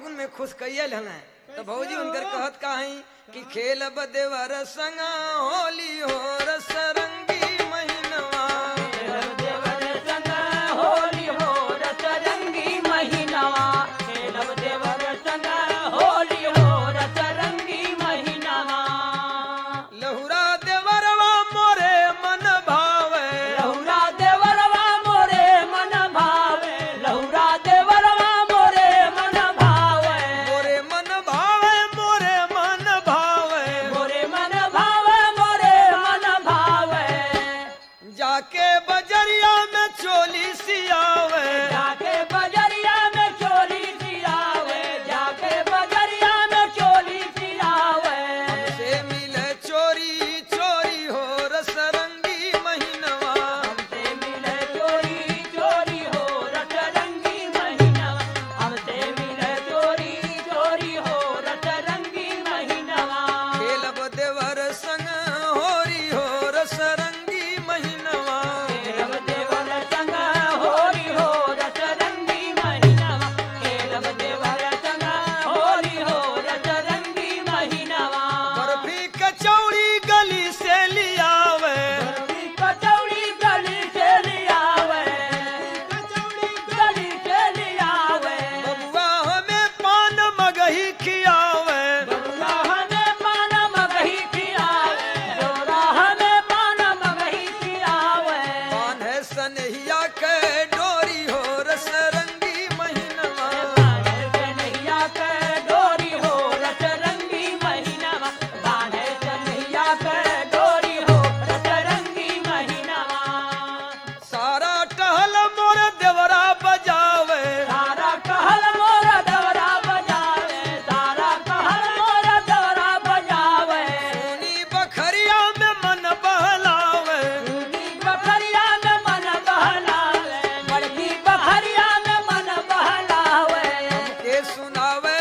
फागुन में खुश कइल हमें तो भौजी उनकर कहत काहे कि खेल बदेवर संग होली हो रस रंगी महीनवा देवर संग होली हो रस रंगी महीनवा खेलब देवर संग होली हो रस रंगी महीनवा लहुरा देवरवा मोरे मन भावे लहुरा देवरवा मोरे मन भावे लहुरा देवरवा मोरे मन भावे मोरे मन भावे मोरे मन भावे मोरे मन भावे मोरे मन भावे जाके बजरिया में चोली सियावे जाके बजरिया में चोली सियावे जाके बजरिया में चोली सियावे से मिले चोरी चोरी हो रस रंगी महीनवा हमसे मिले चोरी चोरी हो रस रंगी महीनवा हमसे मिले चोरी चोरी हो रस रंगी महीनवा खेलब देवर संग होरी हो रस रंगी महीनवा खेलब देवर संग होली हो रस रंगी महीनवा खेलब देवर संग होली हो रस रंगी महीनवा बर्फी कचौड़ी गली से लियावे कचौड़ी गली से लियावे कचौड़ी गली से लियावे बबुआ हमें पान मगही खियावे डोरा हमें पान मगही खियावे डोरा हमें पान मगही खियावे पान है सनहिया के डोरी हो रस रंगी महीनवा बाणे कन्हैया के डोरी हो रस रंगी महीनवा बाणे कन्हैया के डोरी हो रस रंगी महीनवा सारा टहल मोर देवरा बजावे सारा कहल मोर दवरा बजावे सारा कहल मोर दवरा बजावे सोनी बखरिया में मन बहलावे बड़की बखरिया में मन बहलावे बड़की बखरिया में मन बहलावे के सुनावे